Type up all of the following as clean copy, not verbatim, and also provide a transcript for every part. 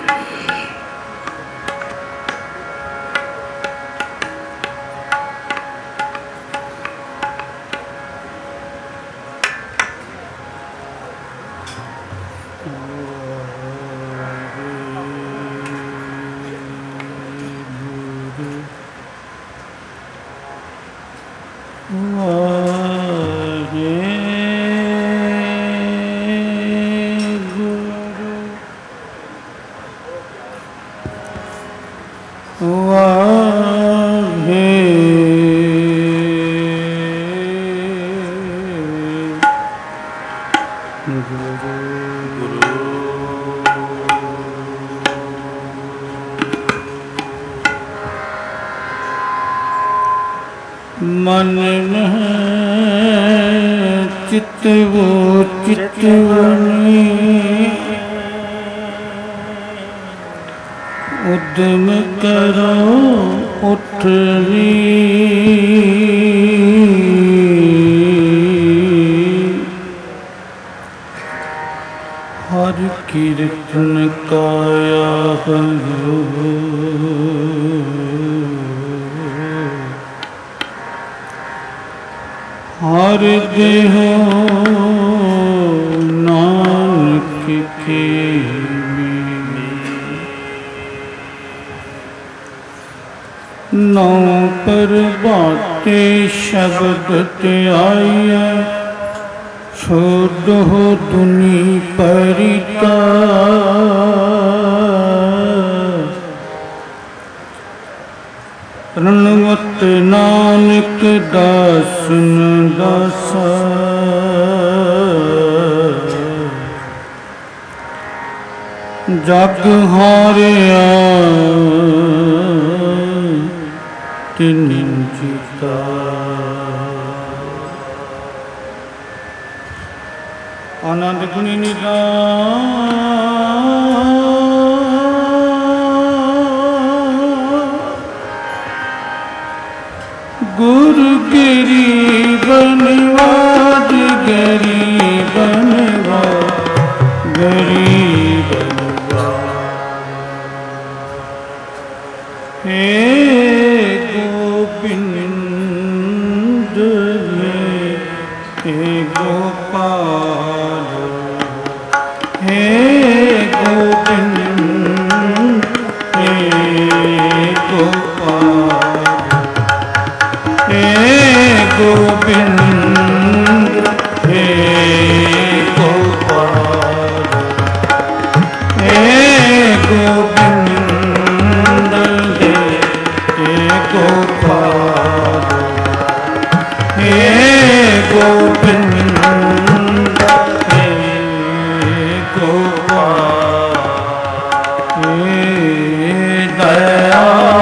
मन में चितवो चितवनी उद्यम करो उठनी हर कीर्तन काया हरो हर देहो नानक के नौ पर बाटे शब्द त्याया छोड़ो दुनी परिता रणवत नानक दासन दासा जग हारिया तिन जीता आनंद गुणी निधान गुरु गरीबनवाज गरीबनवाज गरीबनवाज हे गोविंद हे गोपाल हे गोविंद हे गोपाल हे गोविंद हे गोपाल हे गोविंद हे गोपाल हे गोविंद हे गोपाल हे दया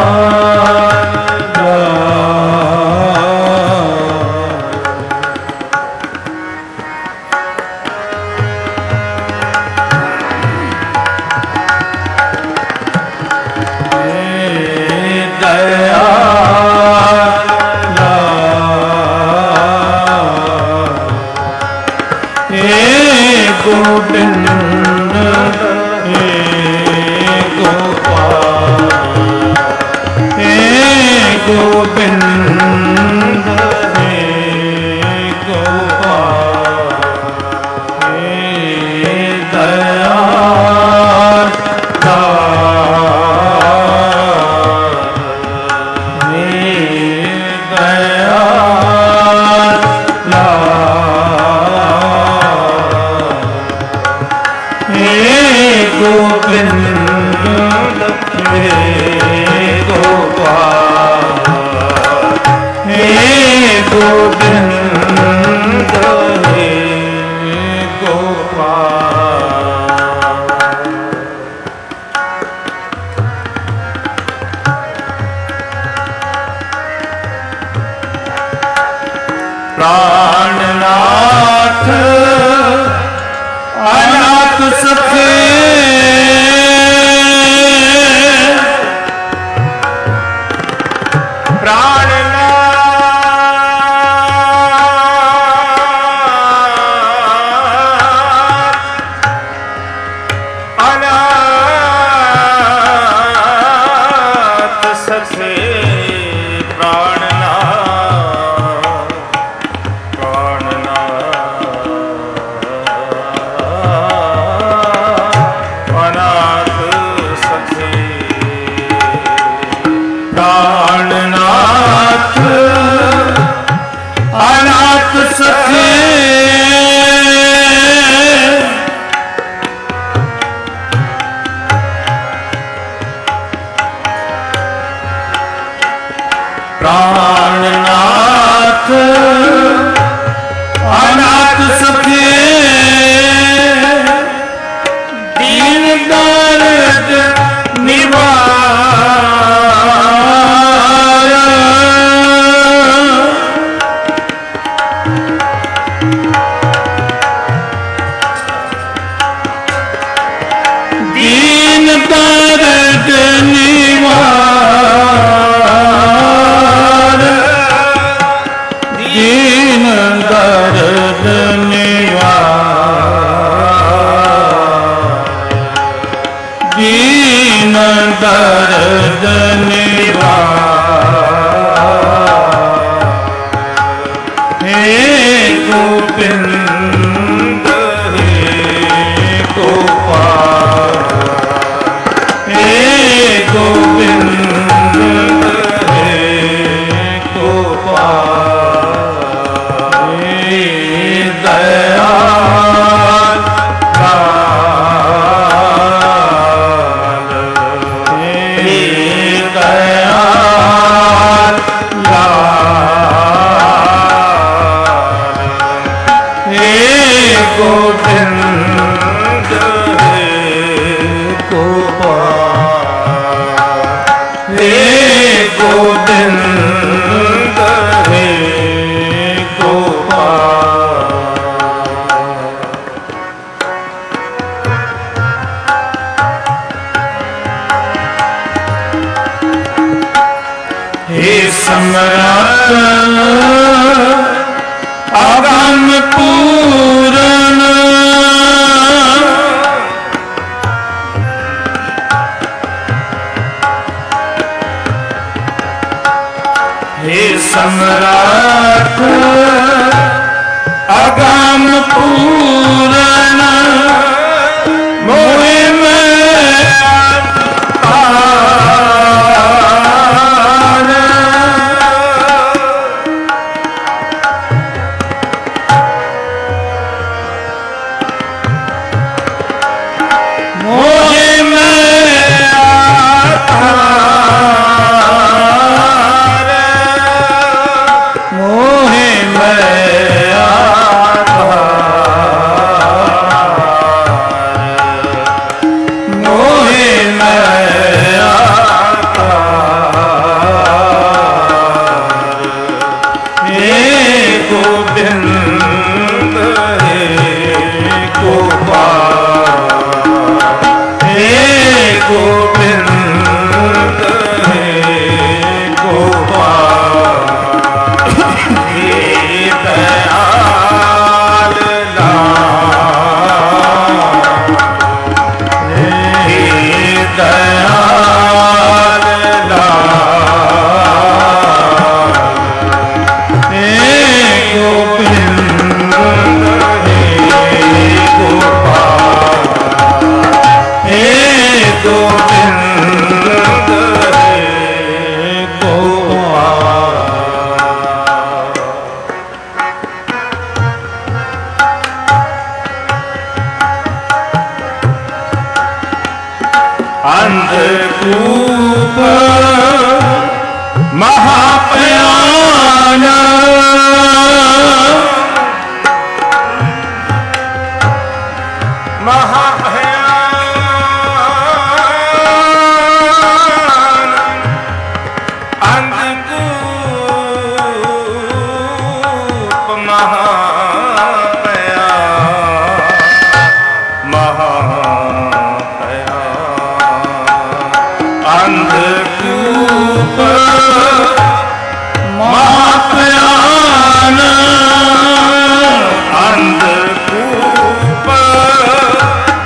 गोविंद हे गोपाल हे गोविंद हे गोपाल हे दया प्राणनाथ अनाथ सखे प्राणनाथ प्राणनाथ अनाथ सखे प्राणनाथ अनाथ सखे दीन दर्द निवार दीन दर्द निवार दीन दर्द निवार दीन दर्द निवार हे गोविंद हे गोपाल हे गोविंद हे गोपाल हे दयाल लाल हे दयाल लाल हे गोविंद हे गोपाल हे गोविंद हे गोपाल हे सम्राट अगम पूरन हे सम्राट अगम पूरन मोहे में पार मोहे में आधार मोहे में आधार मोहे में आधार हे गोविंद हे गोपाल हे गोविंद हे गोपाल हे दयाल लाल हे दयाल लाल हे गोविंद हे गोपाल हे गोविंद हे गोपाल अंधकूप महाप्रयाण महाभयान अंधकूप महाप्रयान अंधकूप महाप्रयान अंधकूप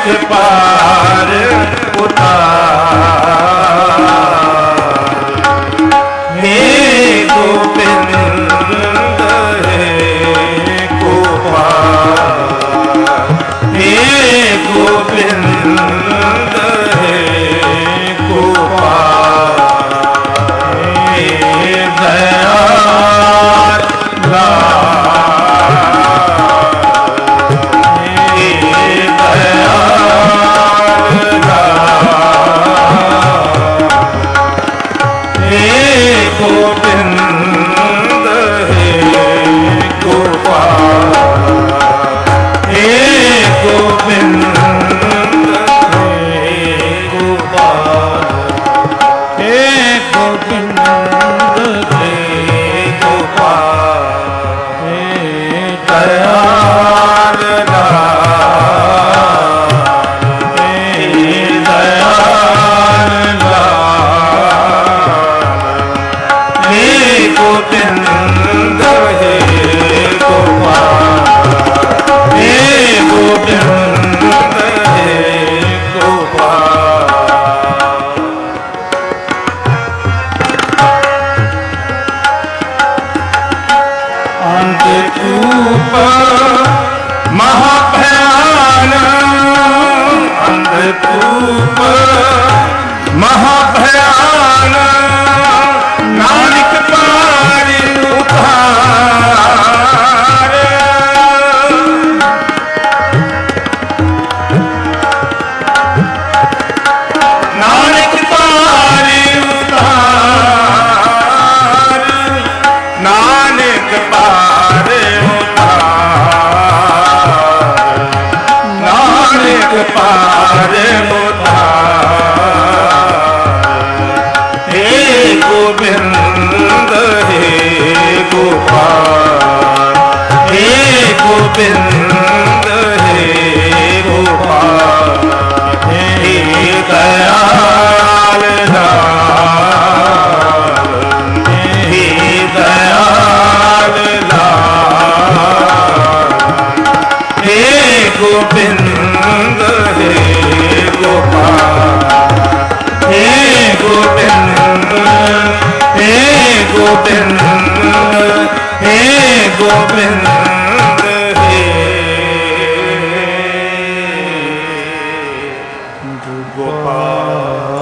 पार उतार। हे गोविंद हे गोपाल, हे गोविंद हे गोपाल, हे दयाल महाभयान, नानक पार उतार। नानक पार उतार, नानक पार उतार, नानक पार गोविंद हे गोपाल, हे गोविंद हे गोपाल, हे दयाल लाल, हे दयाल लाल, हे गोविंद हे गोपाल, हे गोविंद हे गोविंद, हे गोविंद हे गोपाल।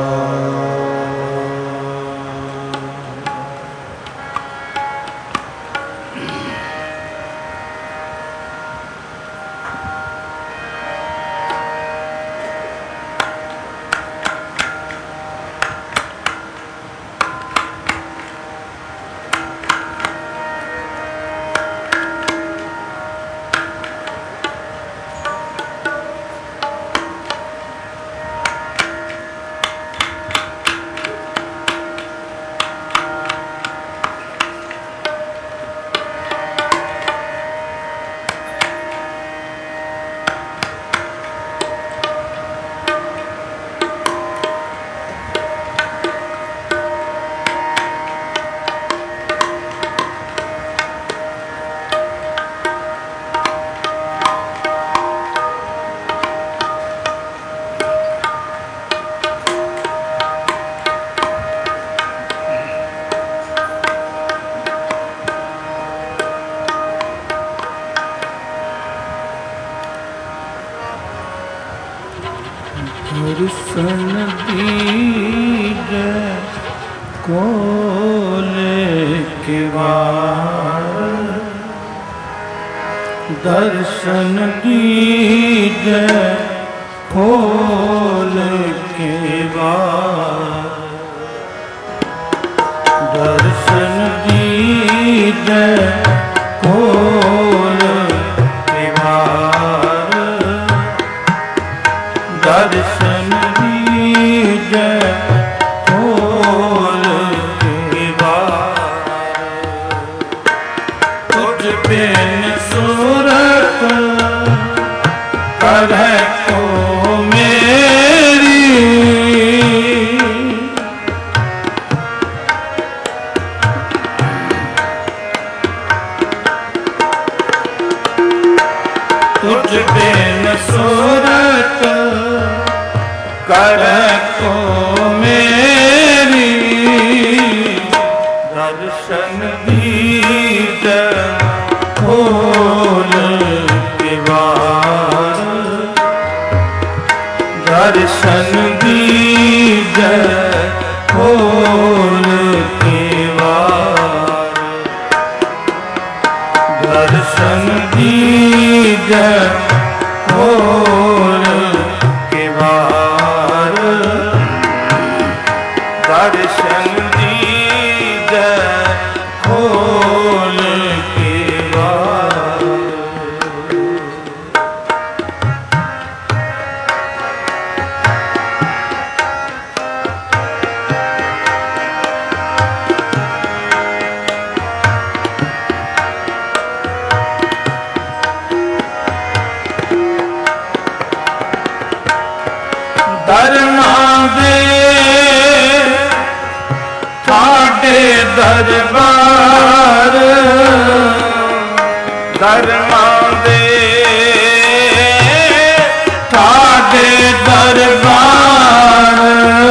दर्शन दीजे कोले के बाद, दर्शन दीजे खोल के बाद, दर्शन दीजे खोल के बाद, दर्शन दीजे खोल के बाद, तुझ बिन सूरत करह को मेरी, तुझ बिन सूरत करे को मेरी दर्शन दीजै खोल के बार दर्शन दीजै खोल के बार दर्शन दीजै खोल के बार दर्शन दीजै खोल के बार धर्मां दे ठाडे दरबार धर्मां दे ठाडे दरबार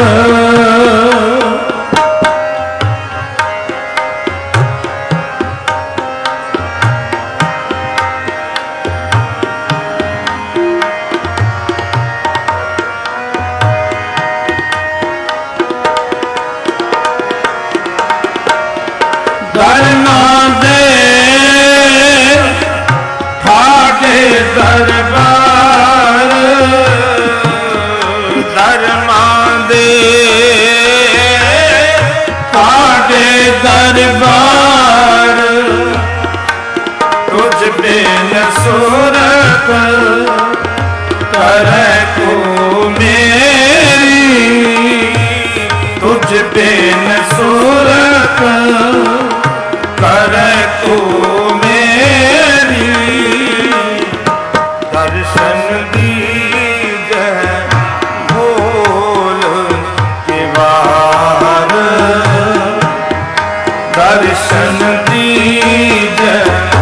धर्मां दे ठाडे दरबार धर्मां दे ठाडे दरबार तुझ बिन सूरत करे को मेरी तुझ बिन सूरत करे को मेरी दर्शन दीजै खोल के बार दर्शन दीजै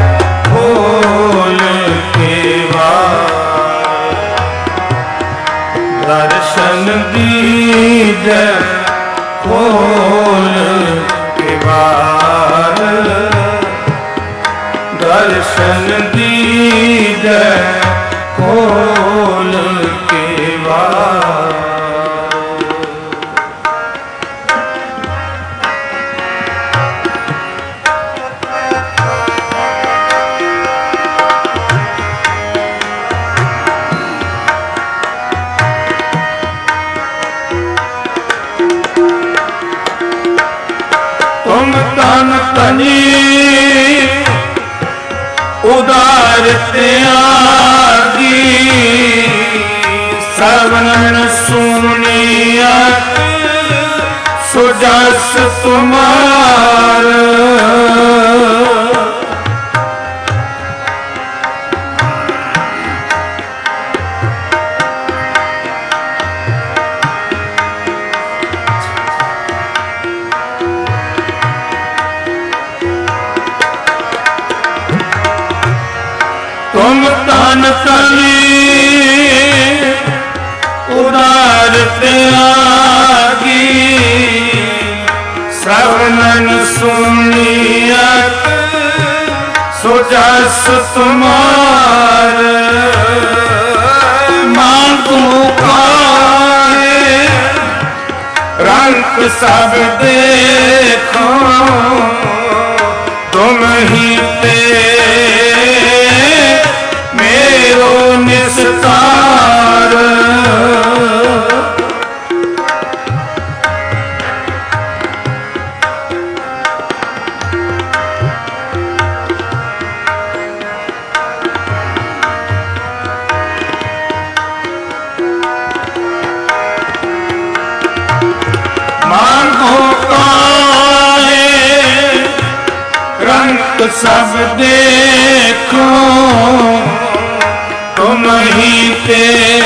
खोल के बार दर्शन दीजै खोल के बार दर्शन दीजै खोल के बार तुम तन तनी उदार त्यागी श्रवण सुनियत सुजस तुम्हार तुम तन तनी उदार त्यागी श्रवणन सुनियत सुजस तुम्हार मांगू काहे रंग सब देखो तुम ही ते मेरो निस्तार मांगो काहे रंग सब देखो तुम ही ते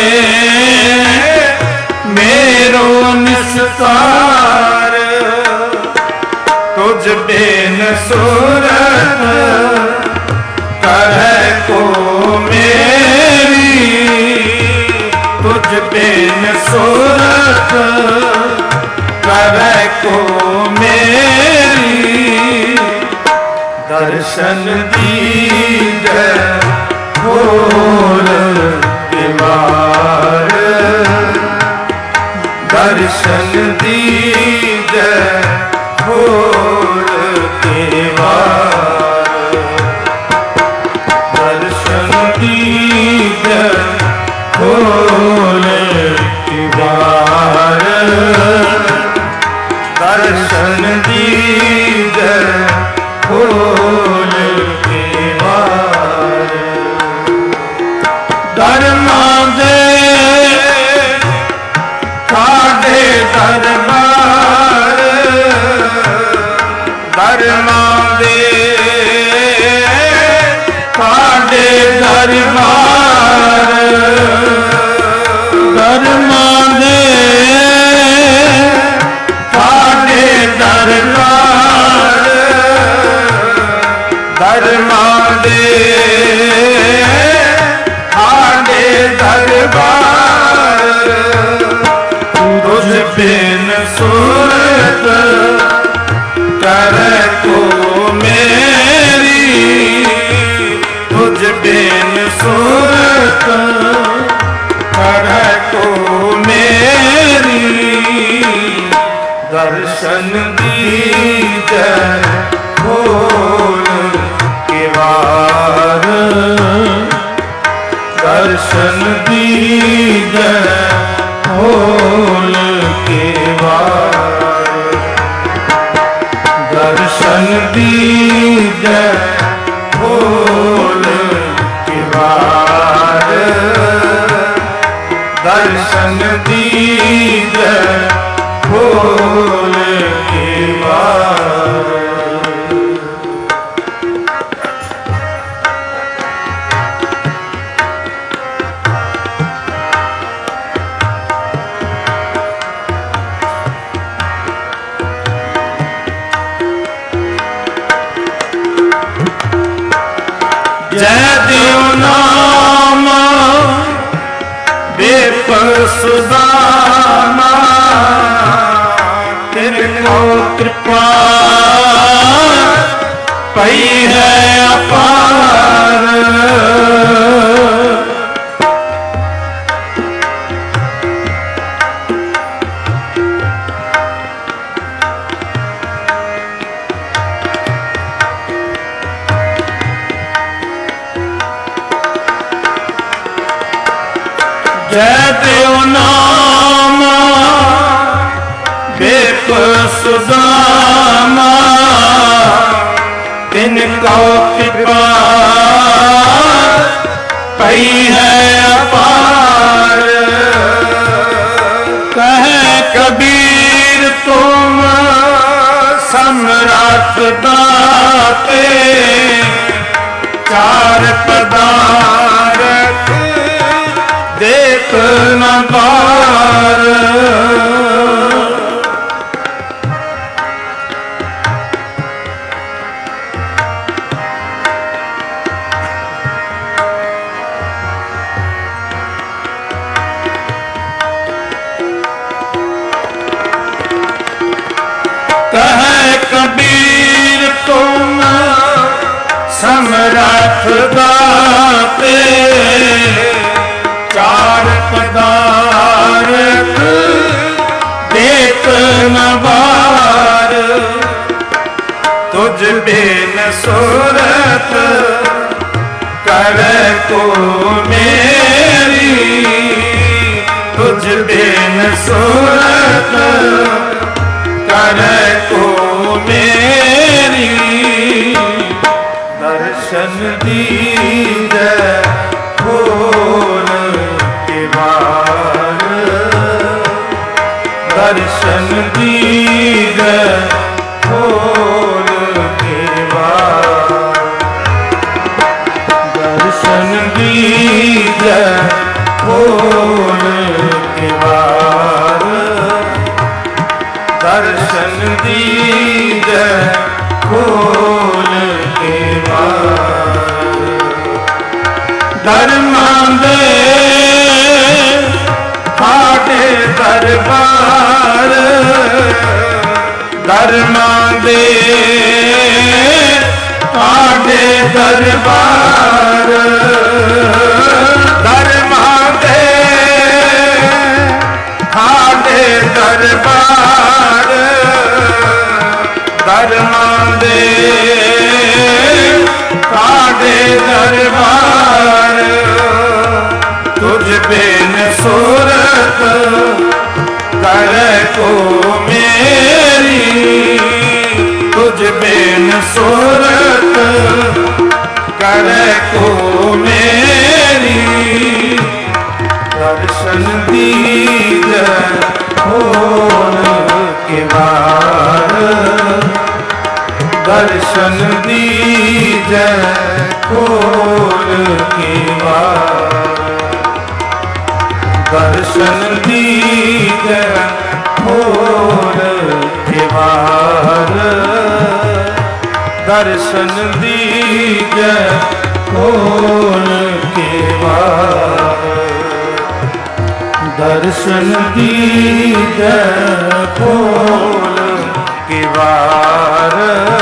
मेरो निस्तार तुझ बिन सूरत करे को मेरी ਦਰਸ਼ਨ ਦੀਜੈ ਖੋਲ ਕਿਵਾੜ, ਦਰਸ਼ਨ ਦੀਜੈ ਖੋਲ ਕਿਵਾੜ, ਦਰਸ਼ਨ ਦੀਜੈ ਖੋਲ ਕਿਵਾੜ, ਦਰਸ਼ਨ ਦੀਜੈ ਖੋਲ ਕਿਵਾੜ। ਧਰਮਾਂ ਦੇ ਸਾਡੇ ਦਰਬਾਰ, ਧਰਮਾਂ ਦੇ ਸਾਡੇ ਦਰਬਾਰ, ਧਰਮਾਂ ਦੇ ਸਾਡੇ ਦਰਬਾਰ, ਧਰਮਾਂ ਦੇ ਸਾਡੇ ਦਰਬਾਰ, ਤੁਝ ਬਿਨ ਸੁਰਤ ਕਰੈ ਕੋ ਮੇਰੀ, ਤੁਝ ਬਿਨ ਸੁਰਤ ਕਰੈ ਕੋ ਮੇਰੀ, ਦਰਸ਼ਨ ਦੀਜੈ ਖੋਲ ਕਿਵਾੜ, ਦਰਸ਼ਨ ਦੀਜੈ ਖੋਲ ਕਿਵਾੜ, ਦਰਸ਼ਨ ਦੀਜੈ ਖੋਲ ਕਿਵਾੜ, ਦਰਸ਼ਨ ਦੀਜੈ ਖੋਲ ਕਿਵਾੜ। ਜੈ ਦਿਓ ਨਾਮ ਬੇਪਰਸੁਦਾਨਾ, ਤਿਨ ਕੋ ਕਿਰਪਾ ਪਈ ਹੈ ਅਪਾਰ, ਜੈ ਦਿਓ ਨਾਮ ਬੇਪਰਸੁਦਾਨਾ, ਤਿਨ ਕੋ ਕਿਰਪਾ ਪਈ ਹੈ ਅਪਾਰ, ਕਹੈ ਕਬੀਰ ਤੁਮ ਸਮਰੱਥ ਦਾਤੇ, ਚਾਰ ਪਦਾਰਥ ਦੇਖ ਨ ਬਾਰ, ਕਹੈ ਕਬੀਰ ਤੁਮ ਸਮਰੱਥ ਦਾਤੇ, ਚਾਰ ਪਦਾਰਥ ਦੇਖ ਨ ਬਾਰ, ਤੁਝ ਬਿਨ ਸੁਰਤ ਕਰੈ ਕੋ ਮੇਰੀ, ਤੁਝ ਬਿਨ ਸੁਰਤ ਕਰੈ ਕੋ ਮੇਰੀ, ਦਰਸ਼ਨ ਦੀਜੈ ਖੋਲ ਕਿਵਾੜ, ਦਰਸ਼ਨ ਦੀਜੈ ਖੋਲ ਕਿਵਾੜ, ਦਰਸ਼ਨ ਦੀਜੈ ਖੋਲ ਕਿਵਾੜ, ਦਰਸ਼ਨ ਦੀਜੈ ਖੋਲ ਕਿਵਾੜ। ਧਰਮਾਂ ਦੇ ਸਾਡੇ ਦਰਬਾਰ, ਧਰਮਾਂ ਦੇ आडे दरबार धर्मां दे आडे दरबार धर्मां दे आडे दरबार तुझ बिन सूरत करे को मेरी तुझ बिन सूरत करे को मेरी दर्शन दीजे खोल के बार दर्शन दीजे खोल के बार दर्शन दीजे खोल के बार दर्शन दीजे खोल के बार दर्शन दीजे खोल के बार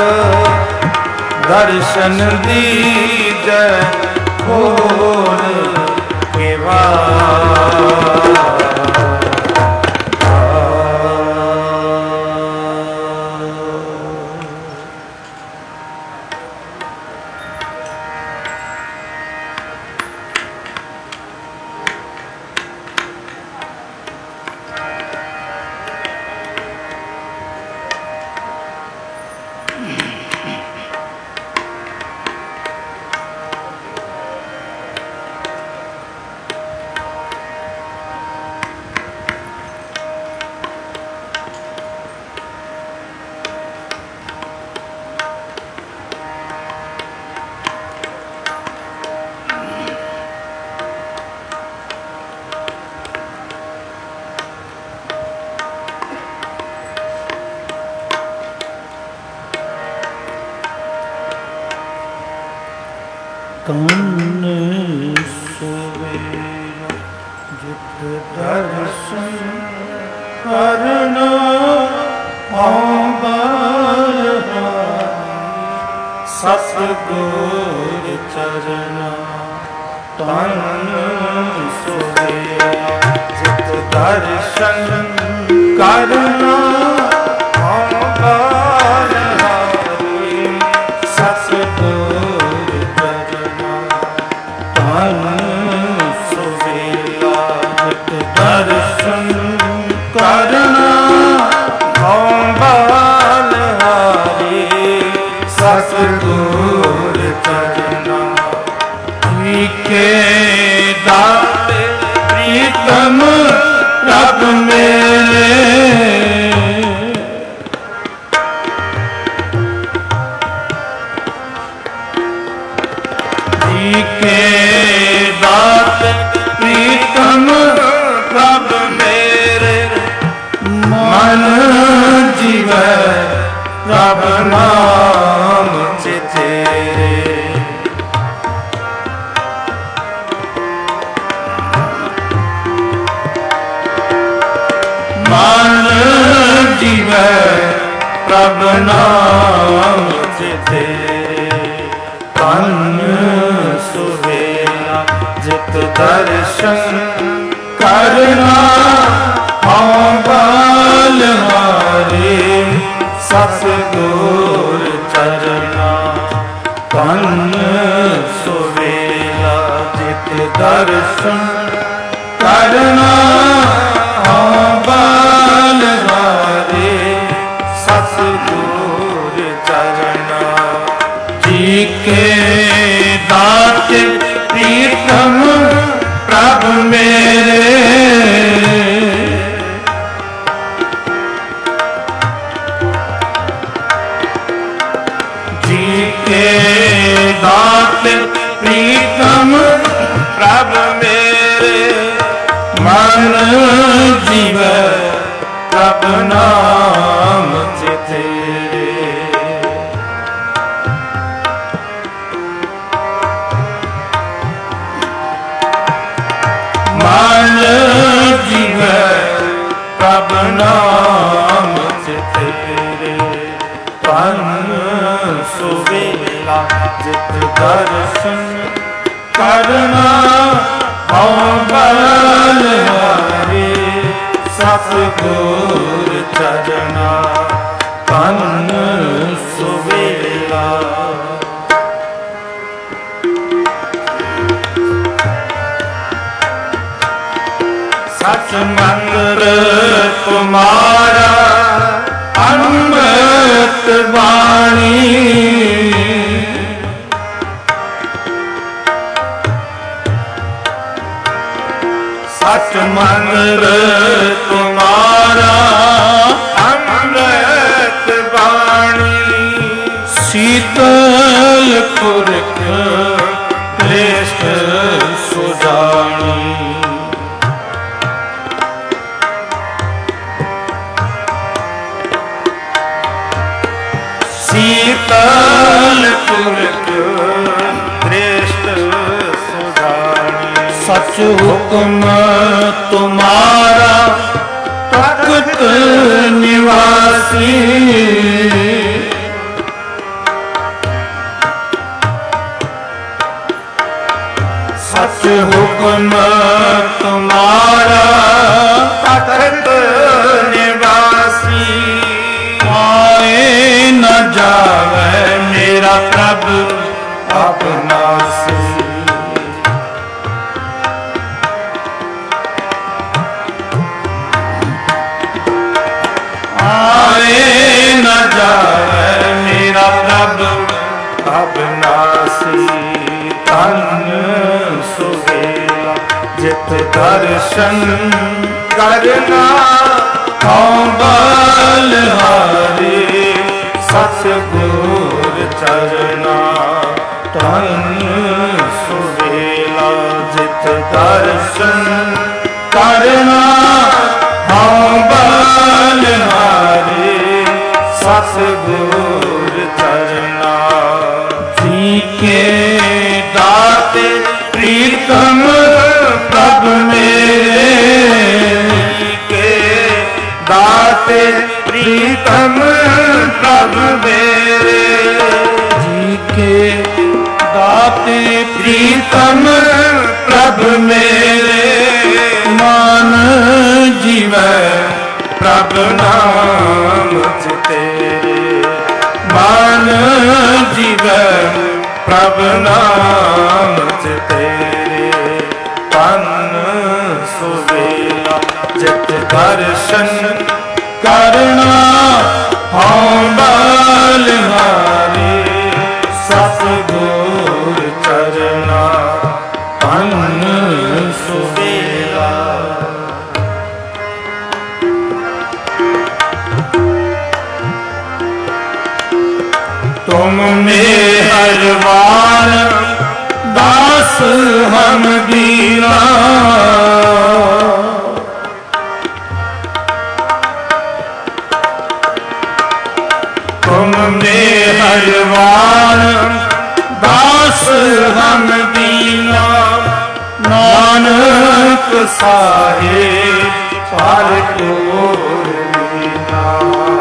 दर्शन दीजे खोल के बार ਤਨ ਸਵੇਰਾ ਜਿਤ ਦਰਸ਼ਨ ਕਰਨਾ ਆਉਂਦਾ ਸਤਿਗੁਰ ਚਰਨਾ ਤਨ ਸਵੇਰਾ ਜਿਤ ਦਰਸ਼ਨ ਕਰਨਾ ਆਉਂਦਾ दर्शन करना बाल हारे सतगुर चरना के दाते प्रीतम रब मेरे के दात प्रीतम प्रभ मेरे मन जीवै प्रभ नाम तेरे मन जीवै प्रभ नाम तेरे तन सुवेला जित दर्शन करना बाल हारे सतगुर चरना तन सुवेला जित दर्शन करना बाल हारे सतगुर चरना जी के दाते प्रीतम प्रभ मेरे जी के दाते प्रीतम प्रभ मेरे मन जीवै प्रभ नाम तेरे मन जीवै प्रभ नाम तेरे तन सुवेला ਸੁਵੇਲਾ ਜਿਤ ਦਰਸ਼ਨ ਕਰਨਾ ਹਉ ਬਲ ਹਾਰੇ ਸਤਿਗੁਰ ਚਰਨਾ ਤਨ ਸੁਵੇਲਾ ਸਚ ਮੰਤਰ ਤੁਮਾਰਾ ਅੰਮ੍ਰਿਤ ਬਾਣੀ ਸਚ ਮੰਤਰ ਤੁਮਾਰਾ ਅੰਮ੍ਰਿਤ ਬਾਣੀ ਸੀਤਲ ਪੁਰਖ ਕਲੇਸ਼ ਸੁਜਾਣੀ ਸੀਤਲ ਪੁਰਖ ਦ੍ਰਿਸ਼ਟ ਸੁਜਾਣੀ ਸਚ ਹੁਕਮ ਤੁਮਾਰਾ ਤਖਤ ਨਿਵਾਸੀ ਸਚ ਹੁਕਮ ਤੁਮਾਰਾ ਤਖਤ ਨਿਵਾਸੀ ਆਏ ਨ ਜਾਵੇ ਮੇਰਾ ਪ੍ਰਭ ਅਬਨਾਸੀ ਆਏ ਨ ਜਾਵੇ ਮੇਰਾ ਪ੍ਰਭ ਅਬਨਾਸੀ ਤਨ ਸੁਵੇਲਾ ਜਿਤ ਦਰਸ਼ਨ ਕਰਨਾ ਹਉ ਬਲ ਹਾਰੇ ਸਤਿਗੁਰ ਚਰਨਾ ਤਨ ਸੁਵੇਲਾ ਜਿਤ ਦਰਸ਼ਨ ਕਰਨਾ ਹਉ ਬਲ ਹਾਰੇ ਸਤਿਗੁਰ ਚਰਨਾ ਜੀ ਕੇ ਦਾਤੇ ਪ੍ਰੀਤਮ ਪ੍ਰਭ ਮੇਰੇ ਦਾਤੇ ਪ੍ਰੀਤਮ ਪ੍ਰਭ ਮੇਰੇ ਜੀ ਕੇ ਦਾਤੇ ਪ੍ਰੀਤਮ ਪ੍ਰਭ ਮੇਰੇ ਮਨ ਜੀਵੈ ਪ੍ਰਭ ਨਾਮ ਤੇਰੇ ਮਨ ਜੀਵੈ ਪ੍ਰਭ ਨਾਮ ਤੇਰੇ ਤਨ ਸੁਵੇਲਾ ਜਿਤ ਦਰਸ਼ਨ ਕਰਨਾ ਹਉ ਬਲ ਹਾਰੇ ਸਤਿਗੁਰ ਚਰਨਾ ਤਨ ਸੁਵੇਲਾ ਤੁਮ ਮਿਹਰਬਾਨ ਦਾਸ ਹਮ ਦੀਨਾ ਤੁਮ ਮਿਹਰਬਾਨ ਦਾਸ ਹਮ ਦੀਨਾ ਨਾਨਕ ਸਾਹਿਬ ਪਰ ਕੋਰ ਲੀਨਾ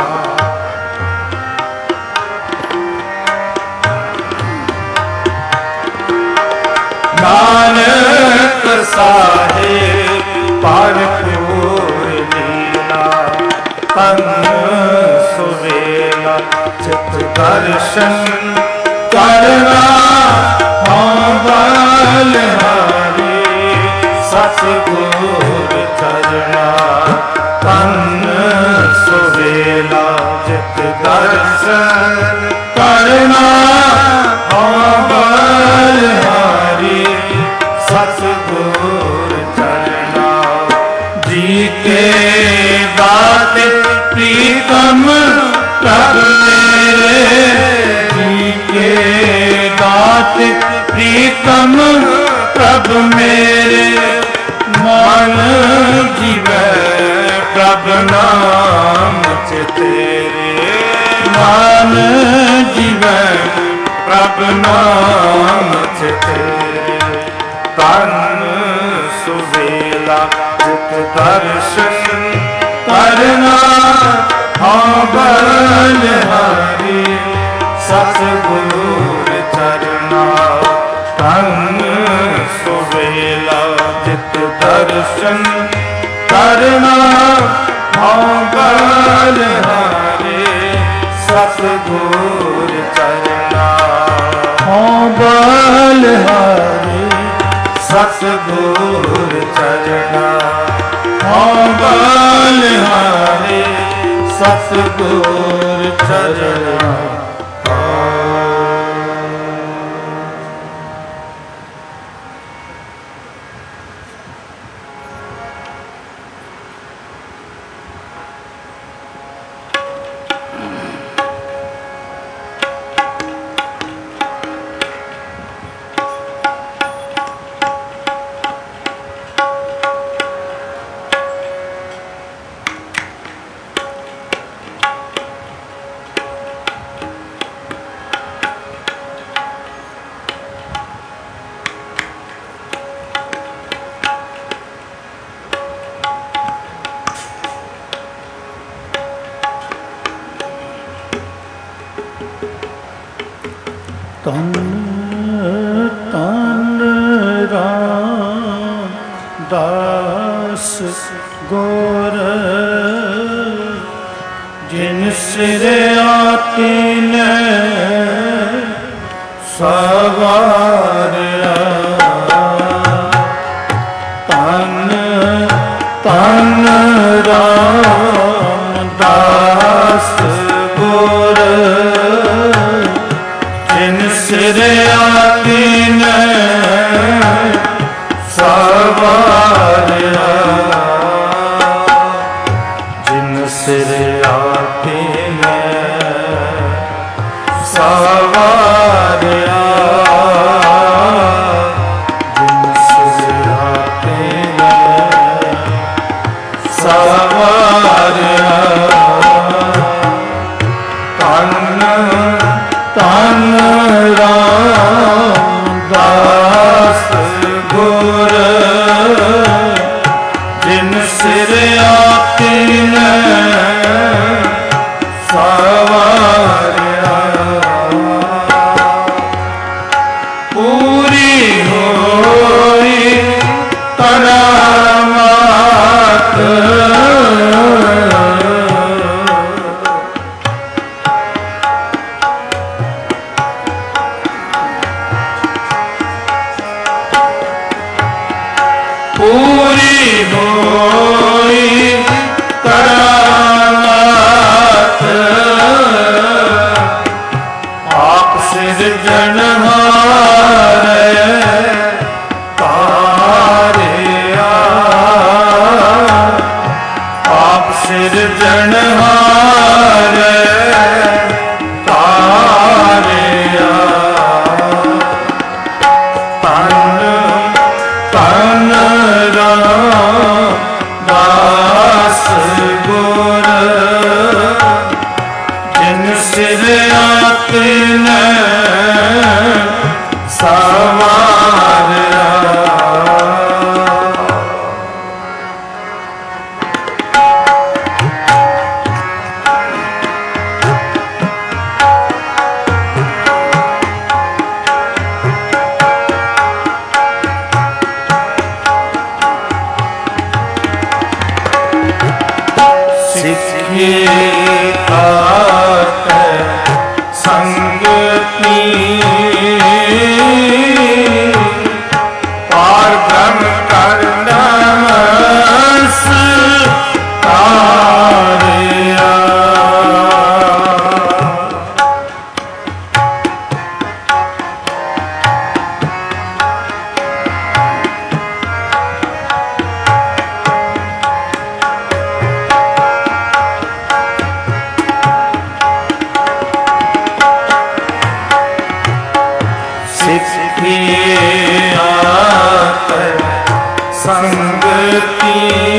ਨਾਨਕ ਸਾਹਿਬ ਪਰ ਕੋਰ ਲੀਨਾ ਤਨ ਸੁਵੇਲਾ ਜਿਤ ਦਰਸ਼ਨ ਕਰਨਾ ਹਉ ਬਲ ਹਾਰੇ ਸਤਿਗੁਰ ਚਰਨਾ ਤਨ ਸੁਵੇਲਾ ਜਿਤ ਦਰਸ਼ਨ ਕਰਨਾ ਹਉ ਬਲ ਹਾਰੇ ਸਤਿਗੁਰ ਚਰਨਾ ਜੀ ਕੇ ਦਾਤੇ ਪ੍ਰੀਤਮ ਪ੍ਰਭ ਮੇਰੇ ਜੀ ਕੇ ਦਾਤੇ ਪ੍ਰੀਤਮ ਪ੍ਰਭ ਮੇਰੇ ਮਨ ਜੀਵੈ ਪ੍ਰਭ ਨਾਮ ਤੇਰੇ ਮਨ ਜੀਵੈ ਪ੍ਰਭ ਨਾਮ ਤੇਰੇ ਤਨ ਸੁਵੇਲਾ ਜਿਤ ਦਰਸ਼ਨ ਕਰਨਾ ਹਉ ਬਲ ਹਾਰੇ ਸਤਿਗੁਰ ਚਰਨਾ ਧੰਨ ਸੁਵੇਲਾ ਜਿਤ ਦਰਸ਼ਨ ਕਰਨਾ ਹਉ ਬਲਿਹਾਰੀ ਸਤਿਗੁਰ ਚਰਨਾ ਹਉ ਬਲਿਹਾਰੀ ਸਤਿਗੁਰ ਚਰਨਾ ਹਉ ਬਲਿਹਾਰੀ ਸਤਿਗੁਰ ਚਰਨਾ। ਧੰਨ ਧੰਨ ਰਾਮਦਾਸ ਗੁਰ ਜਿਨ ਸਿਰ ਆਤਿਨੈ ਸਵਾਰਿਆ। ਧੰਨ ਧੰਨ ਰਾਮਦਾਸ ਗੁਰ ਸਿਰ ਆਤਿਨੈ ਸਵਾਰਿਆ। ਜਿਨ ਸਿਰ ਆਤਿਨੈ ਸਵਾਰਿਆ। ਜਿਨ ਸਿਰ ਆਤਿਨੈ ਸਵਾਰਿਆ। ਧੰਨ ਧੰਨ ਰਾਮਦਾਸ ਗੁਰ ਜਿਨ ਸਿਰ ਆਤਿਨੈ ਸਵਾਰਿਆ। ਪੂਰੀ ਹੋਈ ਕਰਾਮਾਤ ਪੂਰੀ ਹੋਈ ਕਰਾਮਾਤ ਆਪ ਸਿਰਜਣਹਾਰੇ ਤਾਰਿਆ। ਆਪ ਸਿਰਜਣਹਾਰੇ ਤਾਰਿਆ। ਧੰਨ ਧੰਨ ਰਾਮਦਾਸ ਗੁਰ ਜਿਨ ਸਿਰ ਆਤਿਨੈ ਸਵਾਰਿਆ। ਸਿੱਖੀ ਆਤ ਸੰਗਤੀ ਪਾਰ ਬ੍ਰਹਮ ਕਰਨਾ ਤਾਰਿਆ। ਸਿੱਖੀ ਆਤ ਸੰਗਤੀ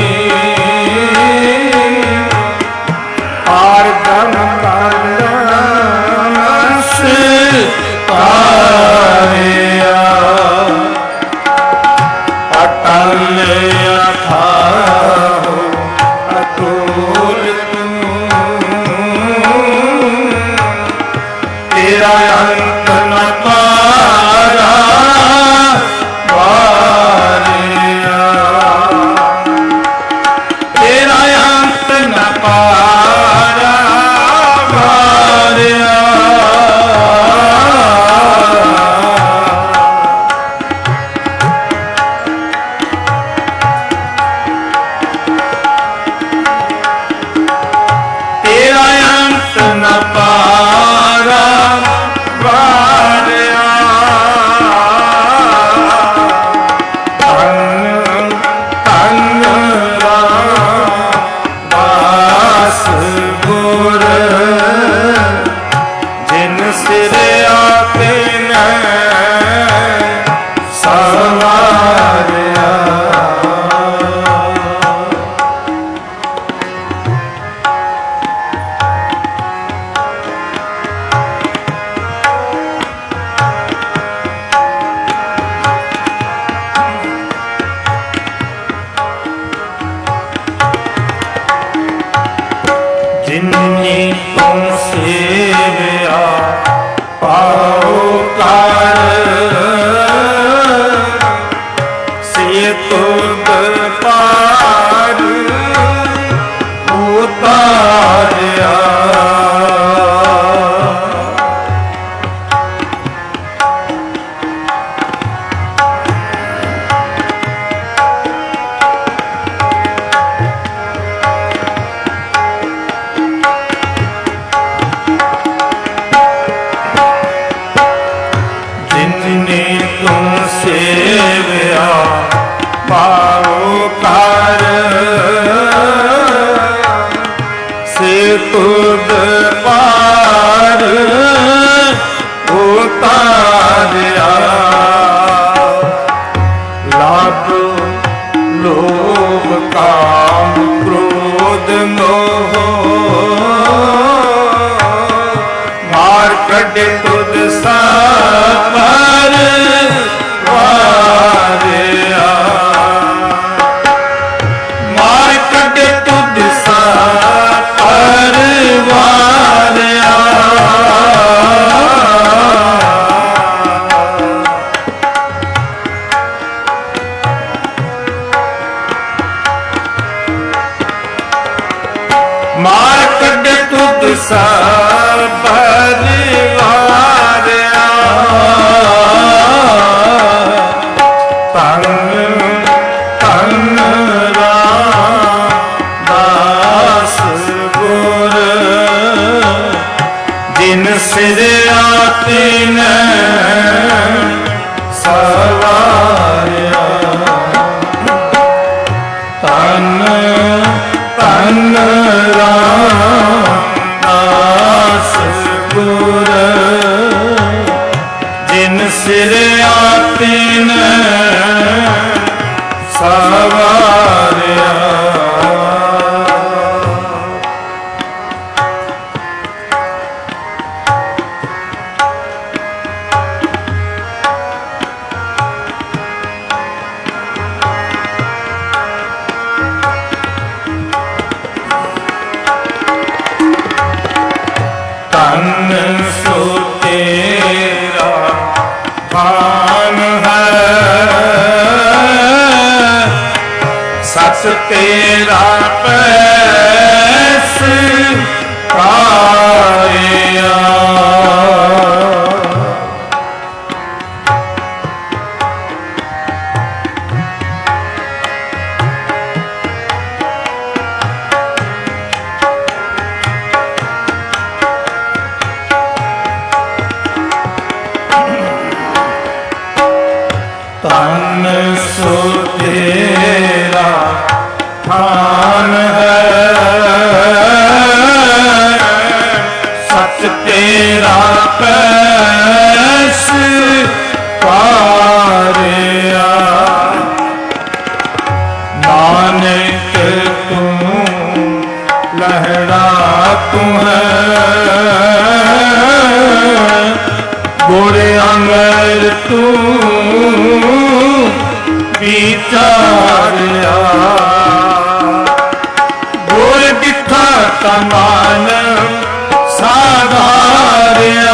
ਪਾਰ ਬ੍ਰਹਮ ਕਰਨਾ ਤਾਰਿਆ। ਅਟਲ ਅਥਾਹੁ ਅਤੁਲ ਤੇਰਾ ਤੁਧ ਪਾਰ ਉਤਾਰਿਆ। ਸੇਵਿਆ ਪਾਉ ਕਰ ਸੇ ਤੁਧ ਪਾਰ ਉਤਾਰਿਆ। ਲਾਭ ਲੋਭ ਕਾਮ ਕ੍ਰੋਧ ਮੋਹ ਮਾਰ ਕੱਢੇ ਤੁਧ ਸਾਪਰ ਵਾਰਿਆ। ਮਾਰ ਕੱਢੇ ਤੁਧ ਸਾਪਰ ਵਾਰਿਆ। ਮਾਰ ਕੱਢੇ ਤੁਧ ਸਾਪਰ ਵਾਰਿਆ। ਧੰਨ ਰਾਮਦਾਸ ਗੁਰ ਜਿਨ ਸਿਰਿਆ ਤਿਨੈ ਸਵਾਰਿਆ। ਧੰਨ ਰਾਮਦਾਸ ਗੁਰ ਜਿਨ ਸਿਰਿਆ ਤਿਨੈ ਸਵਾਰਿਆ। ਧੰਨ ਸੋ ਤੇਰਾ ਭਾਨ ਹੈ ਸਚ ਤੇਰਾ ਪੈਸ ਪਾਇਆ। ਧੰਨ ਸੋ ਤੇਰਾ ਥਾਨ ਹੈ ਸਚ ਤੇਰਾ ਪੈਸ ਪਾਰਿਆ। ਨਾਨਕ ਤੂੰ ਲਹਿੜਾ ਤੂੰ ਹੈ ਗੁਰ ਅੰਗਦ ਤੂੰ ਵਿਚਾਰਿਆ। ਗੁਰ ਡਿਠਾ ਤਾ ਮਨ ਸਾਧਾਰਿਆ।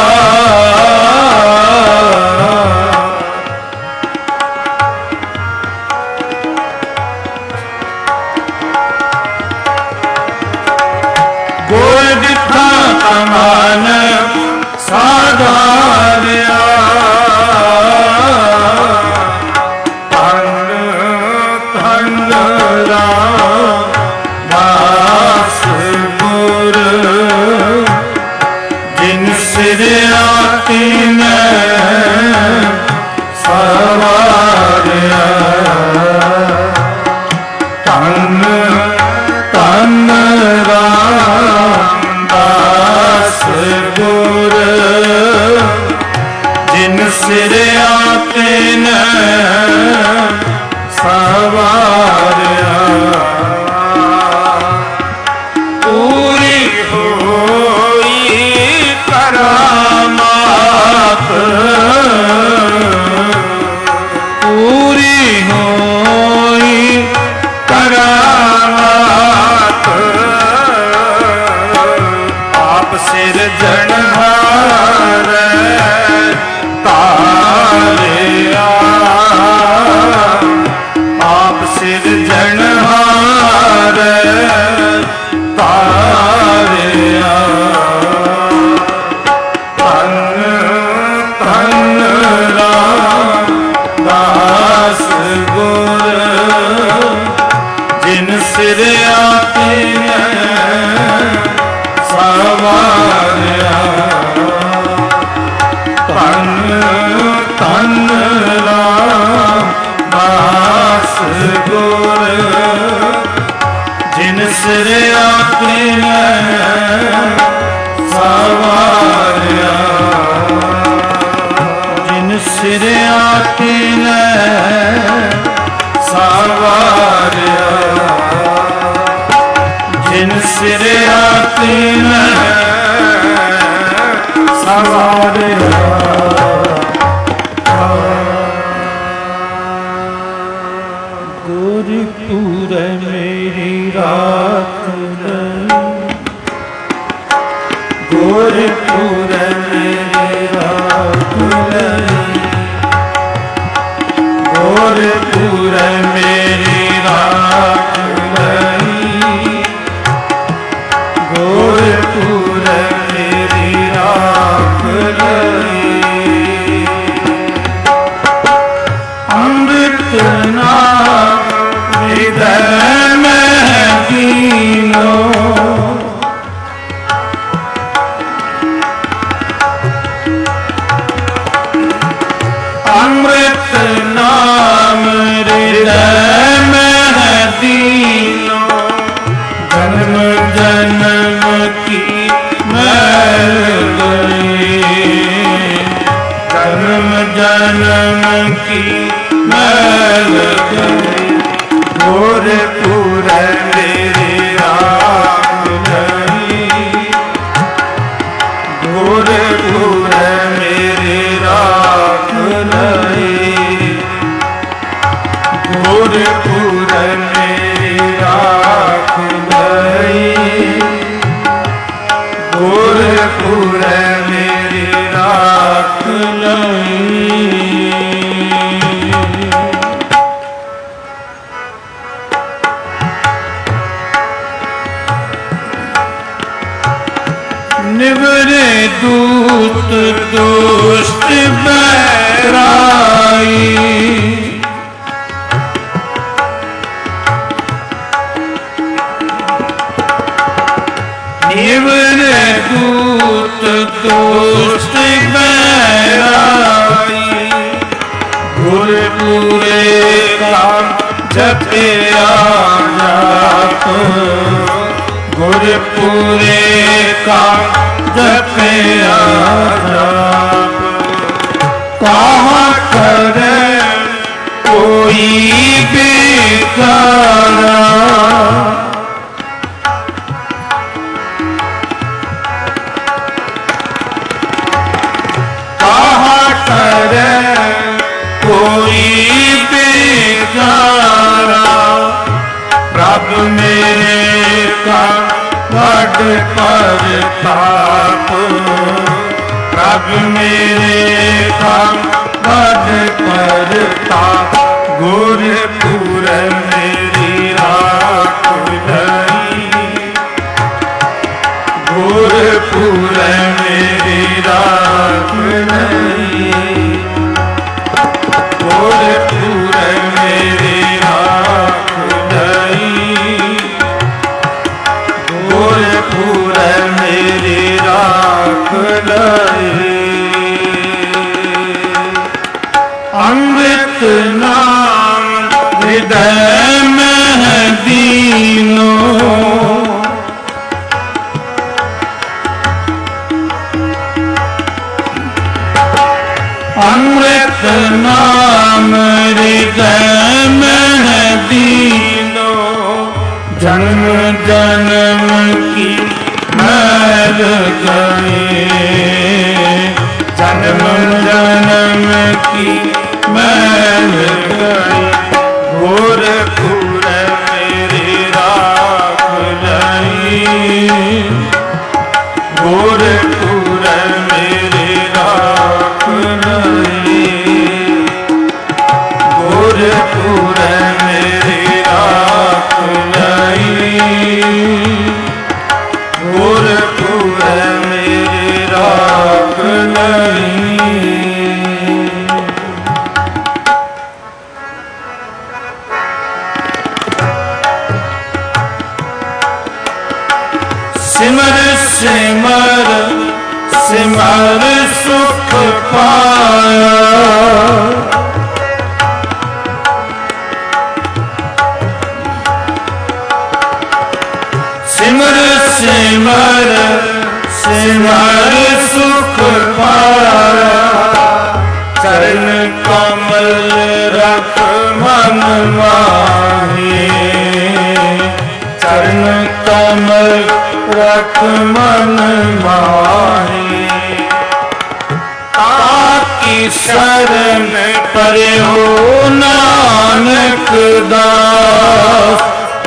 ਗੁਰ ਡਿਠਾ ਤਾ ਮਨ ਸਾਧਾਰਿਆ। ਰਾਮਦਾਸ ਗੁਰ ਜਿਨ ਸਿਰਿਆ ਤਿਨੈ ਸਵਾਰਿਆ। ਧੰਨ ਰਾਮਦਾਸ ਗੁਰ ਜਿਨ ਸਿਰਿਆ ਤਿਨੈ ਸਵਾਰਿਆ। ਸਿਰਜਣਹਾਰ ਤਾਰਿਆ। ਧੰਨ ਧੰਨ ਰਾਮਦਾਸ ਗੁਰ ਜਿਨ ਸਿਰਿਆ ਤੀਨੈ ਸਵਾਰਿਆ। ਧੰਨ ਧੰਨ ਰਾਮਦਾਸ ਗੁਰ ਜਿਨ ਸਿਰਿਆ ਤੀਨੈ ਸਵਾਰਿਆ। ਜਿਨ ਸਿਰਿਆ ਤੀਨੈ ਸਵਾਰਿਆ। ਜਿਨ ਸਿਰਿਆ ਤੀਨੈ ਸਵਾਰਿਆ। ਗੁਰਪੁਰ ਮੇਰੀ ਰਾਖਨ ਗੁਰਪੁਰ ਮੇਰੀ ਰਾਖਨ ਗੁਰਪੁਰ ਮੇਰੀ ਰਾਖਨ ਗੁਰਪੁਰ ਮੇਰੀ ਰਾਖਨ। ਅੰਮ੍ਰਿਤ ਨਾਮ ਹਿਰਦੈ ਮੈਂ ਦੀਨੋ ਅੰਮ੍ਰਿਤ ਨਾਮ ਹਿਰਦੈ ਮੈਂ ਦੀਨੋ। ਜਨਮ ਜਨਮ ਕੀ ਮੈਲ ਗਈ ਜਨਮ ਜਨਮ ਕੀ ਮੈਲ ਗਈ। ਗੁਰਪੁਰ ਮੇਰੀ ਰਾਖਨ ਗੁਰਪੁਰ ਮੇਰੀ ਰਾਖਨ ਗੁਰਪੁਰ ਮੇਰੀ ਰਾਖਨ ਗੁਰਪੁਰ ਮੇਰੀ ਰਾਖਨ। ਨਿਵਰੇ ਦੂਤ ਦੁਸ਼ਟ ਬੈਰਾਈ ਨਿਵਰੇ ਦੂਤ ਦੁਸ਼ਟ ਬੈਰਾਈ। ਗੁਰਪੁਰੇ ਕਾ ਜਪਿਆ ਜਾਪ ਗੁਰਪੁਰੇ ਕਾ ਜਪਿਆ ਜਾਪ। ਕਹਾਂ ਕਰੇ ਕੋਈ ਬਿਕਾਰਾ ਕਹਾਂ ਕਰੇ ਕੋਈ ਬਿਕਾਰਾ। ਪ੍ਰਭ ਮੇਰੇ ਕਾ ਵੱਡ ਪ੍ਰਤਾਪ ਪ੍ਰਭ ਮੇਰੇ ਕਾ ਵੱਡ ਪ੍ਰਤਾਪ। ਗੁਰਪੁਰ ਮੇਰੀ ਰਾਖਨ ਗੁਰਪੁਰ ਮੇਰੀ ਰਾਖਨ ਗੁਰਪੁਰ ਮੇਰੀ ਰਾਖਨ ਗੁਰਪੁਰ ਮੇਰੀ ਰਾਖਨ। ਅੰਮ੍ਰਿਤ ਨਾਮ ਹਿਰਦੈ ਮੈਂ ਦੀਨੋ ਅੰਮ੍ਰਿਤ ਨਾਮ ਹਿਰਦੈ ਮੈਂ ਦੀਨੋ। ਜਨਮ ਜਨਮ ਕੀ ਮੈਲ ਗਈ ਜਨਮ ਜਨਮ ਕੀ ਮੈਲ ਗਈ। ਗੁਰਪੁਰ ਮੇਰੀ ਰਾਖਨ ਗੁਰਪੁਰ ਮੇਰੀ ਰਾਖਨ ਗੁਰਪੁਰ ਮੇਰੀ सिमर सिमर सिमर सुख पाया। सिमर सिमर सिमर सुख पाया। चरण कमल रख मन माही। चरण कमल रख मन माही। ताकि शरण पर्यो नानक दास।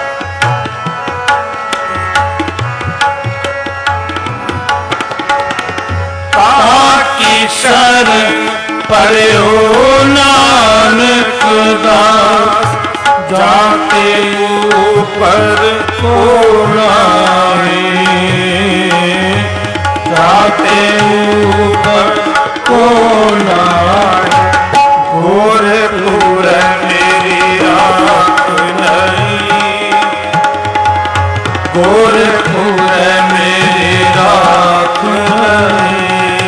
ताकि शरण पर्यो नानक दास। जाते ऊपर को नाहे। जाते ऊपर को नाहे। गोरखपुर मेरी राख नहीं। गोरखपुर मेरी राख नहीं।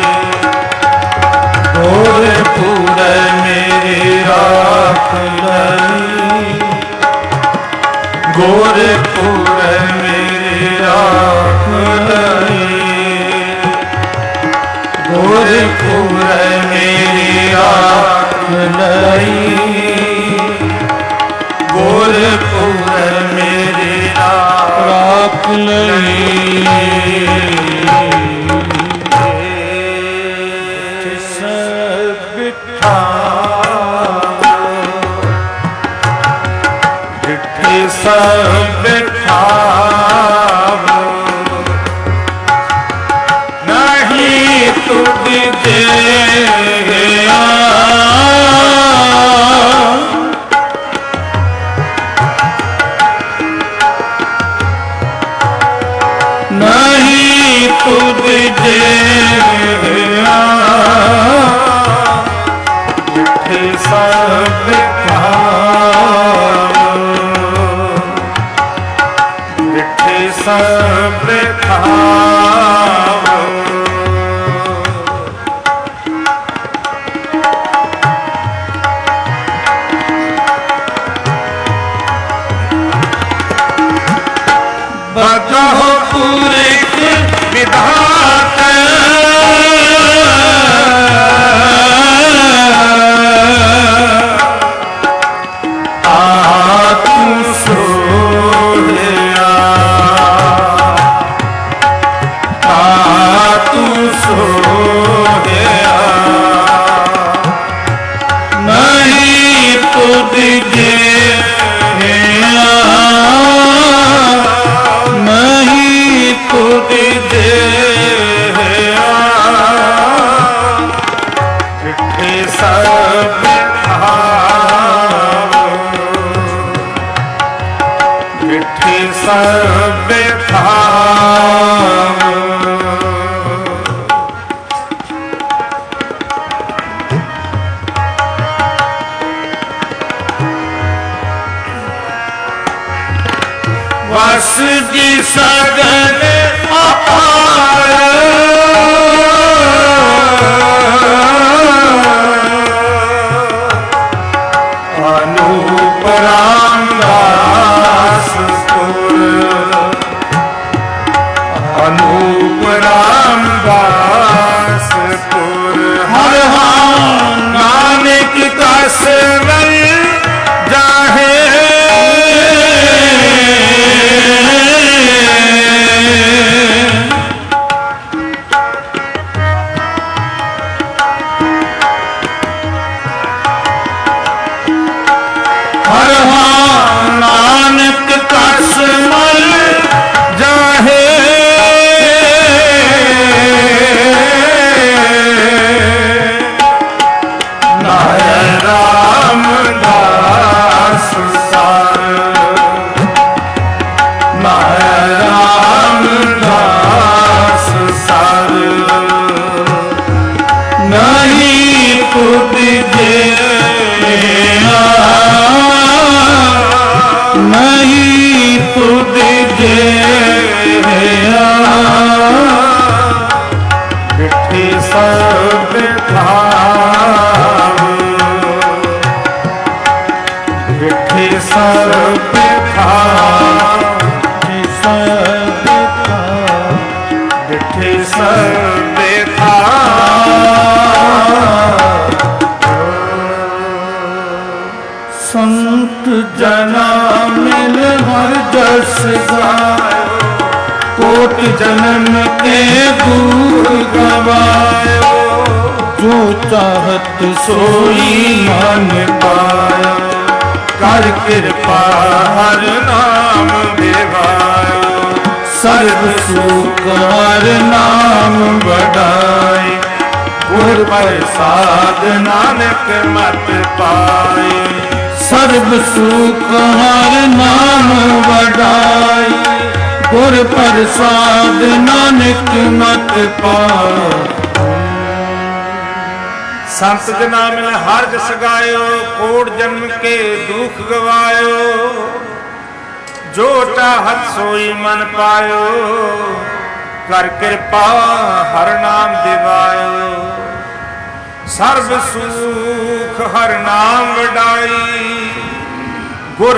गोरखपुर मेरी राख नहीं। गोरखपुर मेरी राख नहीं। गोरखपुर मेरी राख नहीं। गोरखपुर मेरी राख नहीं। सब बिठावो नहीं तुझ दे। नहीं तुझ दे सब सब खाओ। बजहो पूरे विधाता। सब खाओ। वस जी सगन अपार। अनूप रामदास अनूप रामदासपुर। हर नानक का सेवन जाहे। हर नानक का सेवन जाहे। रामदास सार रामदास सार। नहीं तुझ दे नहीं तुझ दे ਡਿਠੇ ਸਭ ਥਾਂ, ਡਿਠੇ ਸਭ ਸੰਤ ਜਨਾ ਮਿਲ ਹਰ ਜਸ ਗਾਇਓ, ਕੋਟ ਜਨਮ ਕੇ ਦੂਰ ਗਵਾਇਓ, ਜੋ ਚਾਹਤ ਸੋਈ ਮਨ ਪਾਇਆ, ਕਰ ਕਿਰਪਾ ਹਰ ਨਾਮ ਦੇਵਾਇਓ, ਸਰਬ ਸੁਖ ਹਰ ਨਾਮ ਵਡਾਈ, ਗੁਰ ਪ੍ਰਸਾਦ ਨਾਨਕ ਮਤ ਪਾਏ, ਸਰਬ ਸੁਖ ਹਰ ਨਾਮ ਵਡਾਈ, ਗੁਰ ਪ੍ਰਸਾਦ ਨਾਨਕ ਮਤ ਪਾਏ। ਸੰਤ ਜਨਾ ਮਿਲ ਹਰ ਜਸ ਗਾਇਓ, ਕੋਟ ਜਨਮ ਕੇ ਦੁਖ ਗਵਾਇਓ, ਜੋ ਚਾਹਤ ਸੋਈ ਮਨ ਪਾਇਓ, ਕਰ ਕਿਰਪਾ ਹਰ ਨਾਮ ਦਿਵਾਇਓ, ਸਰਬ ਸੁਖ ਹਰ ਨਾਮ ਵਡਾਈ, ਗੁਰ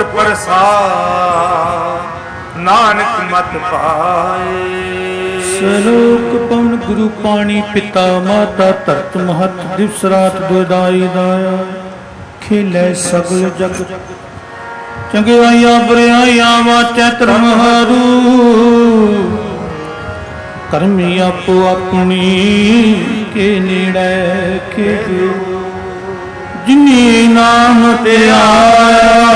ਪ੍ਰਸਾਦ ਨਾਨਕ ਮਤ ਪਾਏ। ਸਲੋਕ ਪਵਨ ਗੁਰੂ ਪਾਣੀ ਪਿਤਾ ਮਾਤਾ ਧਰਤ ਮਹਤ ਦਿਵਸ ਰਾਤ ਦੁਦਾਈ ਦਾਇਆ, ਖੇਲੇ ਸਗਲ ਜਗ ਚੰਗਿਆਈਆਂ ਬੁਰਾਈਆਂ ਵਾਚੈ ਧਰਮ ਹਾਰੂ, ਕਰਮੀ ਆਪੋ ਆਪਣੀ ਕੇ ਨੇੜੇ ਖੇਡਿਓ, ਜਿਨੀ ਨਾਮ ਤੇ ਆਇਆ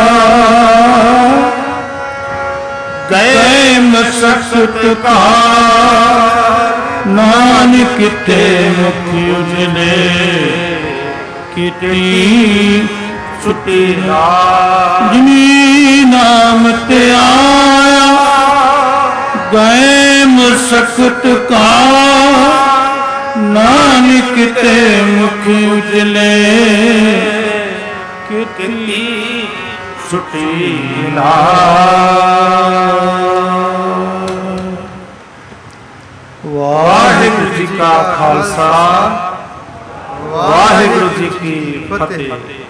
ਗਏ ਮਸਕਤ ਕਾ, ਨਾਨਕ ਤੇ ਮੁਖ ਉਜਲੇ ਕੀਤੀ ਛੁੱਟੀ ਨਾ, ਜਿਨੀ ਨਾਮ ਤੇ ਆਇਆ ਗਏ ਮਸਕਤ ਕਾ, ਨਾਨਕ ਤੇ ਮੁਖ ਉਜਲੇ ਕੀਤੀ ਛੁੱਟੀ ਨਾ। ਵਾਹਿਗੁਰੂ ਜੀ ਕਾ ਖਾਲਸਾ, ਵਾਹਿਗੁਰੂ ਜੀ ਕੀ ਫਤਿਹ।